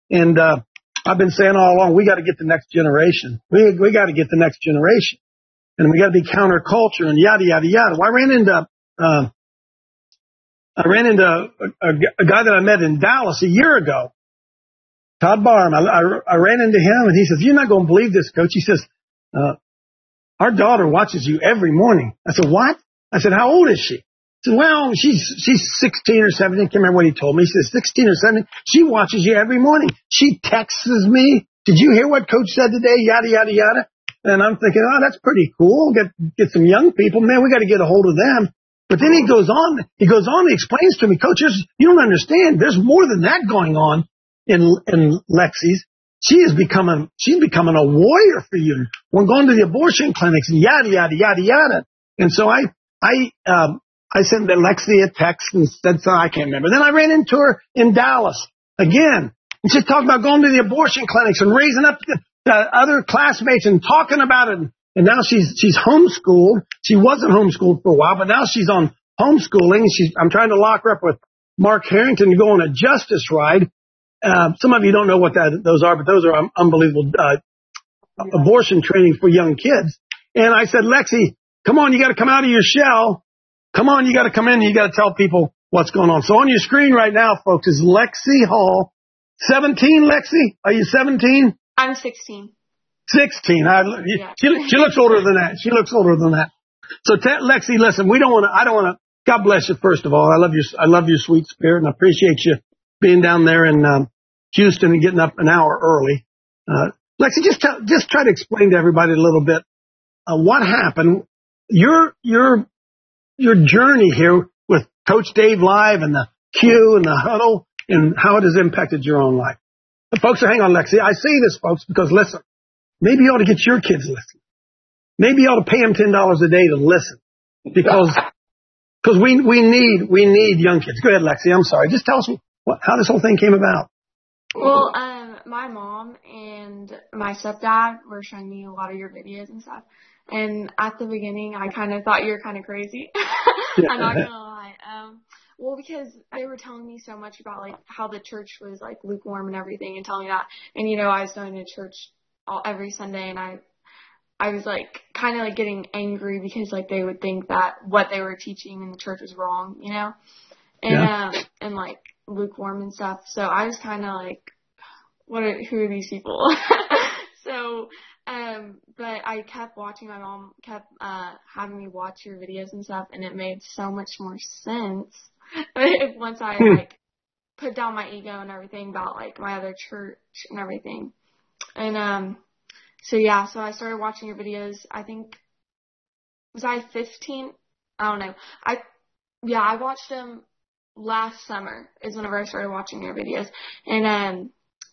And I've been saying all along, we got to get the next generation. We got to get the next generation. And we got to be counterculture and yada, yada, yada. Well, I ran into a guy that I met in Dallas a year ago, Todd Barham. I ran into him and he says, "You're not going to believe this, Coach." He says, "Our daughter watches you every morning." I said, "What?" I said, "How old is she?" He said, "Well, she's 16 or 17. I can't remember what he told me." He says, 16 or 17. She watches you every morning. She texts me. "Did you hear what Coach said today?" Yada, yada, yada. And I'm thinking, oh, that's pretty cool. Get some young people. Man, we got to get a hold of them. But then he goes on, he explains to me, "Coach, you don't understand. There's more than that going on in Lexi's. She's becoming a warrior for you. We're going to the abortion clinics and yada, yada, yada, yada." And so I sent Lexi a text and said something, I can't remember. Then I ran into her in Dallas again. And she's talking about going to the abortion clinics and raising up the other classmates and talking about it. And now she's homeschooled. She wasn't homeschooled for a while, but now she's on homeschooling. I'm trying to lock her up with Mark Harrington to go on a justice ride. Some of you don't know what those are, but those are unbelievable abortion training for young kids. And I said, "Lexi, come on, you got to come out of your shell. Come on, you got to come in and you got to tell people what's going on." So on your screen right now, folks, is Lexi Hall. 17, Lexi? Are you 17? I'm 16. 16. Yeah. She looks older than that. She looks older than that. So Lexi, listen, I don't want to, God bless you, first of all. I love your sweet spirit, and I appreciate you being down there in Houston and getting up an hour early. Lexi, just try to explain to everybody a little bit what happened. Your journey here with Coach Dave Live and the Q and the huddle and how it has impacted your own life. But folks, hang on, Lexi. I say this, folks, because listen, maybe you ought to get your kids listening. Maybe you ought to pay them $10 a day to listen because we need young kids. Go ahead, Lexi. I'm sorry. Just tell us how this whole thing came about. Well, my mom and my stepdad were showing me a lot of your videos and stuff. And at the beginning, I kind of thought you were kind of crazy. I'm not going to lie. Well, because they were telling me so much about, like, how the church was, like, lukewarm and everything and telling me that. And, I was going to church every Sunday, and I was, like, kind of, like, getting angry because, like, they would think that what they were teaching in the church was wrong, and like, lukewarm and stuff. So I was kind of like, who are these people? So, but I kept watching. My mom kept having me watch your videos and stuff, and it made so much more sense once I like put down my ego and everything about like my other church and everything. And so I started watching your videos. I think was I 15? I don't know. I watched them last summer is whenever I started watching your videos, and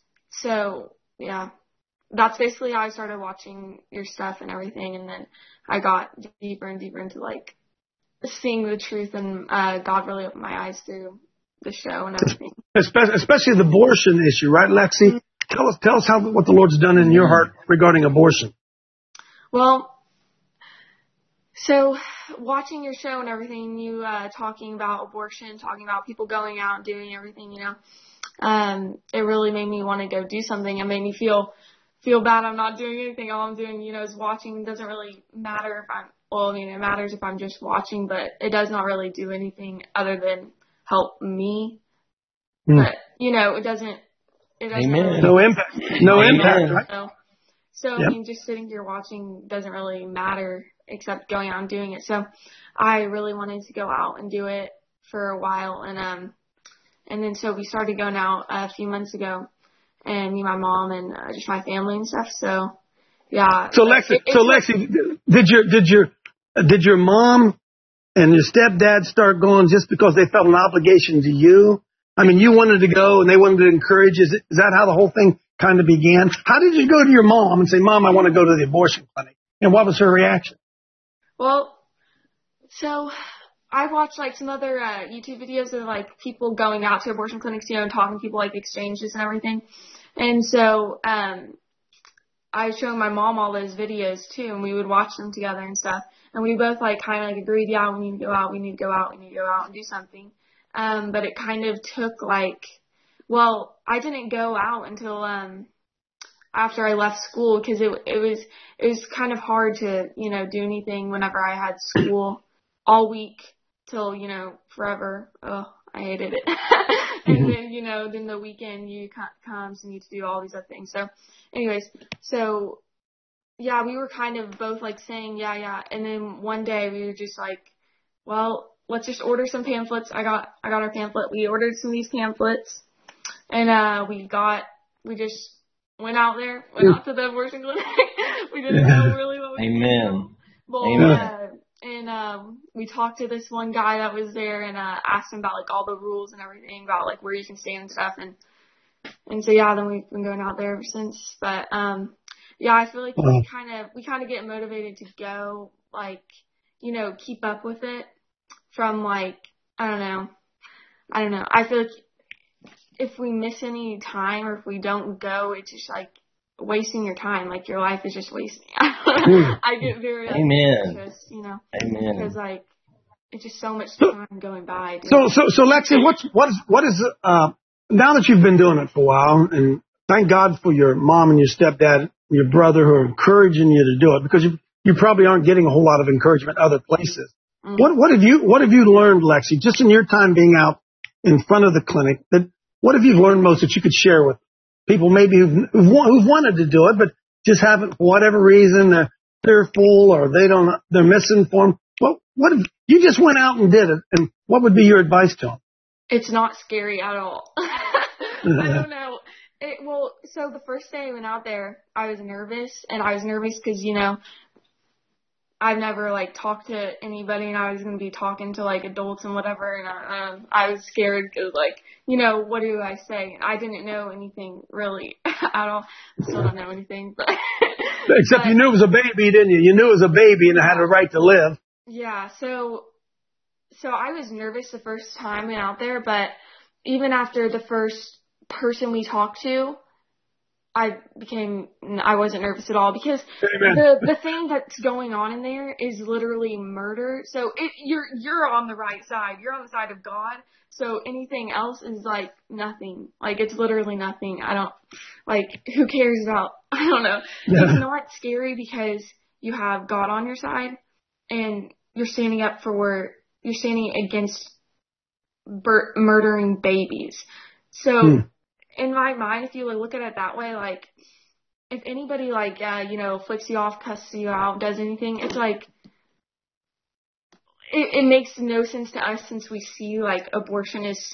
that's basically how I started watching your stuff and everything, and then I got deeper and deeper into, like, seeing the truth, and God really opened my eyes through the show and everything. Especially the abortion issue, right, Lexi? Mm-hmm. Tell us what the Lord's done in your heart regarding abortion. Well, so watching your show and everything, you talking about abortion, talking about people going out and doing everything, it really made me want to go do something. It made me feel bad I'm not doing anything. All I'm doing, is watching. It doesn't really matter it matters if I'm just watching, but it does not really do anything other than help me. But, it doesn't Amen. really, no impact. No impact, right? So yep. I mean, just sitting here watching doesn't really matter except going out and doing it. So I really wanted to go out and do it for a while. And then so we started going out a few months ago, and me, my mom, and just my family and stuff. So, yeah. So Lexi, did your mom and your stepdad start going just because they felt an obligation to you? I mean, you wanted to go and they wanted to encourage. Is that how the whole thing kind of began? How did you go to your mom and say, "Mom, I want to go to the abortion clinic"? And what was her reaction? Well, so I watched like some other YouTube videos of like people going out to abortion clinics, and talking to people, like exchanges and everything. And so I was showing my mom all those videos too, and we would watch them together and stuff. And we both like kind of like agreed, yeah, we need to go out and do something. But it kind of took like well, I didn't go out until after I left school because it was kind of hard to, you know, do anything whenever I had school all week till, you know, forever. Oh, I hated it. And then, you know, then the weekend you comes and you need to do all these other things. So anyways, so yeah, we were kind of both like saying, yeah. And then one day we were just like, well, let's just order some pamphlets. I got our pamphlet. We ordered some of these pamphlets and, we just went out to the abortion clinic. We didn't know really what we Amen. Well, and we talked to this one guy that was there and asked him about like all the rules and everything about like where you can stand and stuff and so yeah, then we've been going out there ever since. But yeah, I feel like we kind of get motivated to go, like, you know, keep up with it from like I don't know. I feel like if we miss any time or if we don't go, it's just like wasting your time. Like your life is just wasting. I get very anxious, you know, because like it's just so much time going by. So Lexi, what is now that you've been doing it for a while, and thank God for your mom and your stepdad, and your brother who are encouraging you to do it, because you probably aren't getting a whole lot of encouragement other places. Mm-hmm. What have you learned, Lexi, just in your time being out in front of the clinic? What have you learned most that you could share with people maybe who've wanted to do it, but just haven't, for whatever reason, they're fearful or they're misinformed? What if you just went out and did it, and what would be your advice to them? It's not scary at all. I don't know. So the first day I went out there, I was nervous, and I was nervous because, you know, I've never like talked to anybody, and I was going to be talking to like adults and whatever, and I was scared because, like, you know, what do I say? I didn't know anything really at all. I still don't know anything, but except you knew it was a baby, didn't you? You knew it was a baby and it had a right to live. Yeah. So I was nervous the first time I went out there, but even after the first person we talked to, I wasn't nervous at all because the thing that's going on in there is literally murder. So you're on the right side. You're on the side of God. So anything else is like nothing. Like it's literally nothing. Who cares about, I don't know. Yeah. It's not scary because you have God on your side and you're standing against murdering babies. So in my mind, if you look at it that way, like, if anybody, like, flicks you off, cusses you out, does anything, it's like, it makes no sense to us since we see, like, abortion is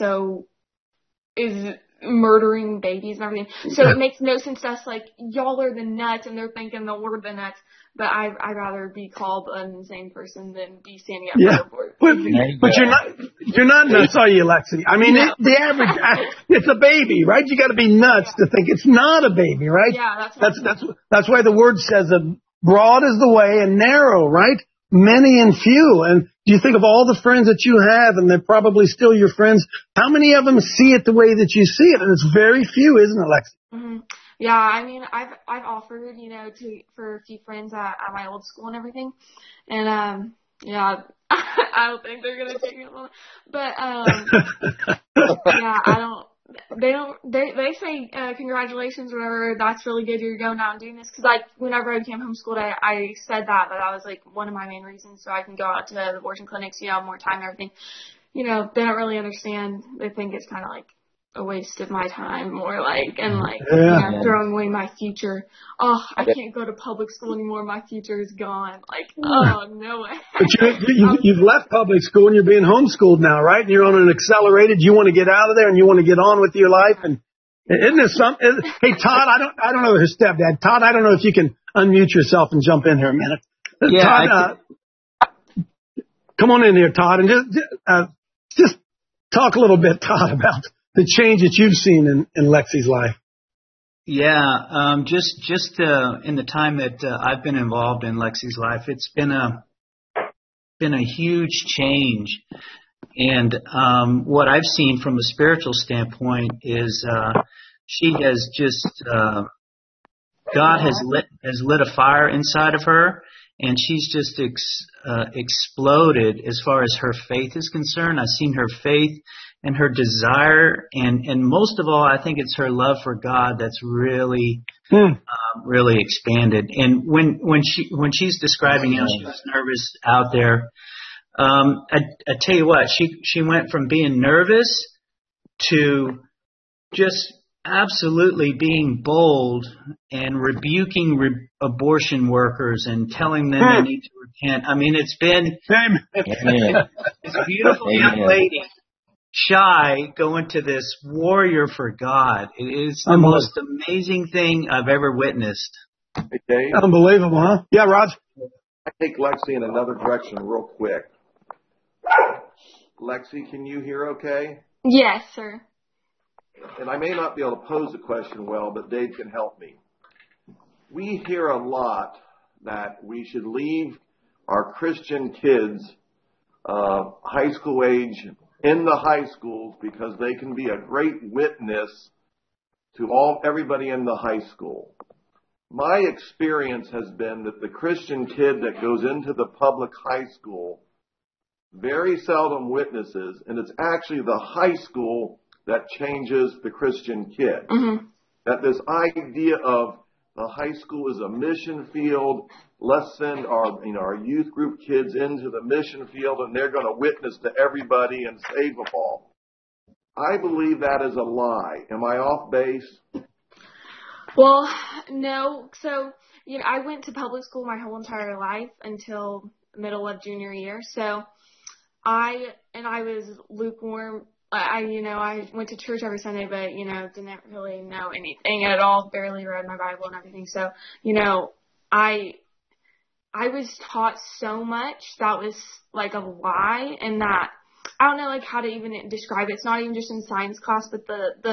murdering babies and everything. So it makes no sense to us, like, y'all are the nuts, and they're thinking that we're the nuts. But I'd rather be called an insane person than be standing up for abortion. But you're not nuts, are you, Lexi? I mean, no. The average, it's a baby, right? You got to be nuts to think it's not a baby, right? Yeah, that's why the word says that broad is the way and narrow, right? Many and few. And do you think of all the friends that you have, and they're probably still your friends? How many of them see it the way that you see it? And it's very few, isn't it, Lexi? Mm-hmm. Yeah, I mean, I've offered, for a few friends at my old school and everything, and I don't think they're gonna take it along, but They say congratulations, whatever. That's really good. You're going out and doing this because, like, whenever I became homeschooled, I said that was like one of my main reasons, so I can go out to the abortion clinics, more time and everything. They don't really understand. They think it's kind of like a waste of my time, more like, and like throwing away my future. Oh, I can't go to public school anymore. My future is gone. Like, oh, no way. But you've left public school and you're being homeschooled now, right? And you're on an accelerated. You want to get out of there and you want to get on with your life. And isn't there something? Hey, Todd, I don't know his stepdad. Todd, I don't know if you can unmute yourself and jump in here a minute. Yeah, Todd, come on in here, Todd, and just talk a little bit, Todd, about the change that you've seen in Lexi's life. Yeah, just in the time that I've been involved in Lexi's life, it's been a huge change. And what I've seen from a spiritual standpoint is she has just God has lit a fire inside of her, and she's just exploded as far as her faith is concerned. I've seen her faith and her desire, and most of all, I think it's her love for God that's really really expanded. And when she's describing how she was nervous out there, I tell you what, she went from being nervous to just absolutely being bold and rebuking abortion workers and telling them they need to repent. I mean, it's been this beautiful young lady, shy, going to this warrior for God. It is the most amazing thing I've ever witnessed. Hey, Dave. Unbelievable, huh? Yeah, Rod. I take Lexi in another direction real quick. Lexi, can you hear okay? Yes, sir. And I may not be able to pose the question well, but Dave can help me. We hear a lot that we should leave our Christian kids, high school age, in the high schools because they can be a great witness to everybody in the high school. My experience has been that the Christian kid that goes into the public high school very seldom witnesses, and it's actually the high school that changes the Christian kid. Mm-hmm. That this idea of the high school is a mission field, let's send our youth group kids into the mission field and they're going to witness to everybody and save them all. I believe that is a lie. Am I off base? Well, no. So, I went to public school my whole entire life until middle of junior year. So I was lukewarm. I went to church every Sunday, but, didn't really know anything at all, barely read my Bible and everything. So, I was taught so much that was like a lie, and that I don't know like how to even describe it. It's not even just in science class, but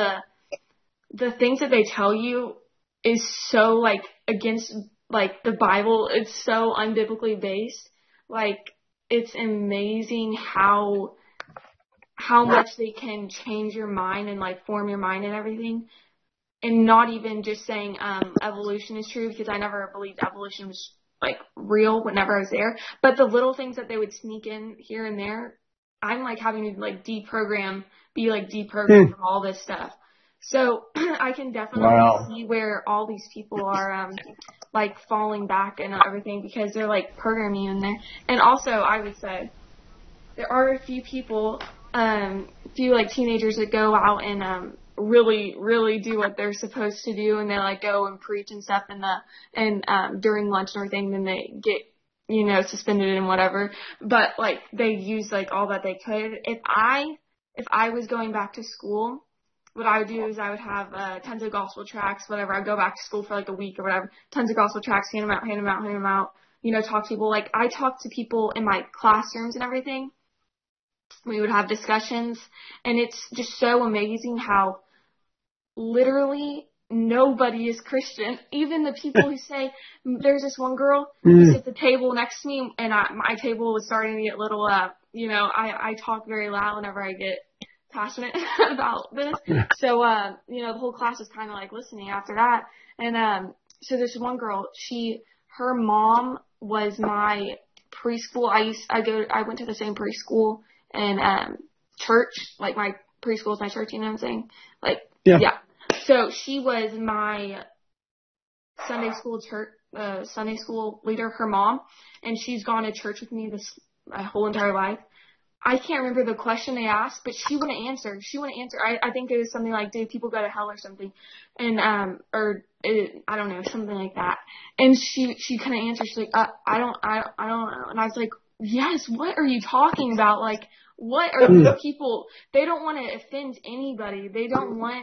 the things that they tell you is so like against like the Bible. It's so unbiblically based. Like, it's amazing how much they can change your mind and like form your mind and everything. And not even just saying evolution is true, because I never believed evolution was like real whenever I was there. But the little things that they would sneak in here and there, I'm like having to like be deprogrammed from all this stuff. So I can definitely see where all these people are like falling back and everything, because they're like programming you in there. And also I would say there are a few people, few like teenagers that go out and really, really do what they're supposed to do, and they like go and preach and stuff and during lunch and everything, then they get, suspended and whatever. But like they use like all that they could. If I was going back to school, what I would do is I would have tons of gospel tracts, whatever. I'd go back to school for like a week or whatever, tons of gospel tracts, hand them out, talk to people. Like, I talk to people in my classrooms and everything. We would have discussions, and it's just so amazing how literally nobody is Christian. Even the people who say, there's this one girl who's at the table next to me, and my table was starting to get a little, I talk very loud whenever I get passionate about this. So, the whole class was kind of like listening after that. And, so there's one girl, her mom was my preschool. I went to the same preschool and, church, like my preschool is my church, you know what I'm saying? Like, yeah. So she was my Sunday school leader, her mom, and she's gone to church with me my whole entire life. I can't remember the question they asked, but she wouldn't answer. I think it was something like, "Did people go to hell?" or something, and I don't know, something like that. And she couldn't answer. She's like, I don't know. And I was like, yes. What are you talking about? Like, what are these people? They don't want to offend anybody. They don't want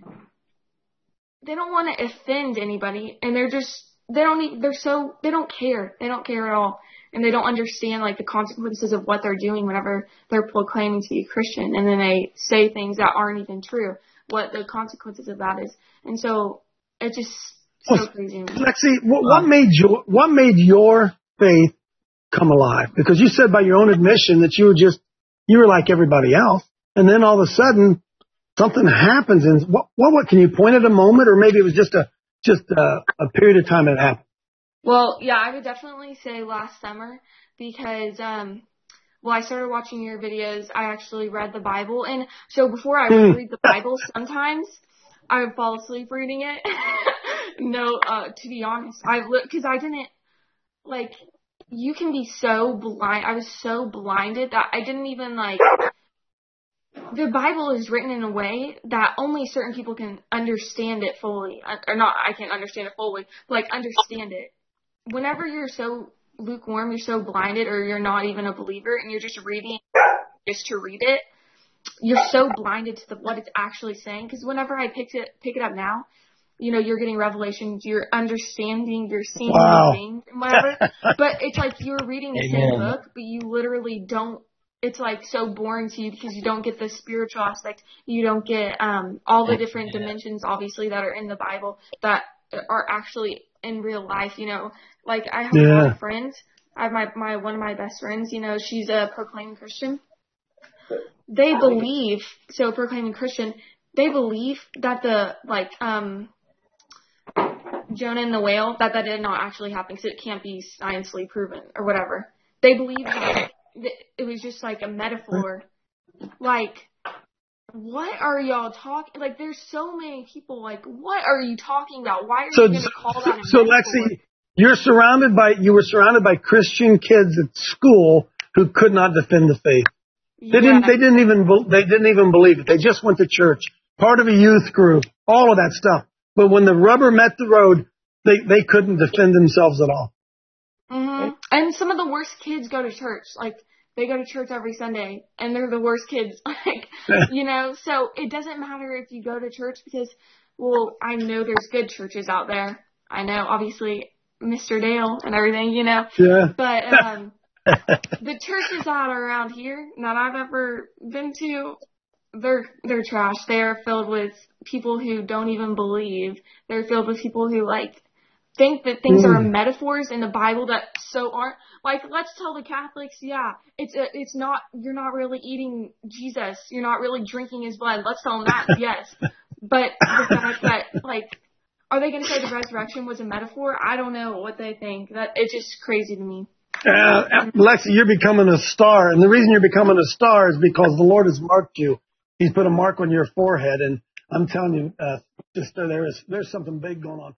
to offend anybody, and they don't care. They don't care at all. And they don't understand, like, the consequences of what they're doing whenever they're proclaiming to be Christian. And then they say things that aren't even true, what the consequences of that is. And so it's just so crazy. Lexi, what made your faith come alive? Because you said by your own admission that you were like everybody else. And then all of a sudden something happens. And what can you point at a moment, or maybe it was just a period of time that happened? Well, yeah, I would definitely say last summer, because I started watching your videos. I actually read the Bible. And so before I would read the Bible, sometimes I would fall asleep reading it. No, to be honest, because I didn't, like, you can be so blind. I was so blinded that I didn't even, like, the Bible is written in a way that only certain people can understand it fully. Or not, I can't understand it fully, but, like, understand it. Whenever you're so lukewarm, you're so blinded, or you're not even a believer, and you're just reading just to read it, you're so blinded to what it's actually saying. Because whenever I pick it up now, you know, you're getting revelations, you're understanding, you're seeing new things and whatever. But it's like you're reading the same book, but you literally don't. It's like so boring to you because you don't get the spiritual aspect. You don't get all the different dimensions, obviously, that are in the Bible that are actually in real life. You know, like I have a lot of friends. I have one of my best friends. You know, she's a proclaiming Christian. They believe proclaiming Christian. They believe that the Jonah and the whale that did not actually happen because it can't be scientifically proven or whatever. They believe that it was just like a metaphor. Like, what are y'all talking? Like, there's so many people. Like, what are you talking about? Why are you going to call that a metaphor? So Lexi, you were surrounded by Christian kids at school who could not defend the faith. They didn't even believe it. They just went to church, part of a youth group, all of that stuff. But when the rubber met the road, they couldn't defend themselves at all. Mm-hmm. And some of the worst kids go to church. Like, they go to church every Sunday, and they're the worst kids. Like, you know, so it doesn't matter if you go to church because, well, I know there's good churches out there. I know, obviously, Mr. Dale and everything, you know. Yeah. But the churches that are around here that I've ever been to, they're trash. They're filled with people who don't even believe. They're filled with people who, like, think that things are metaphors in the Bible that so aren't. Like, let's tell the Catholics, it's not, you're not really eating Jesus. You're not really drinking his blood. Let's tell them that, yes. But the fact that, like, are they going to say the resurrection was a metaphor? I don't know what they think. It's just crazy to me. Lexi, you're becoming a star. And the reason you're becoming a star is because the Lord has marked you. He's put a mark on your forehead. And I'm telling you, there's something big going on.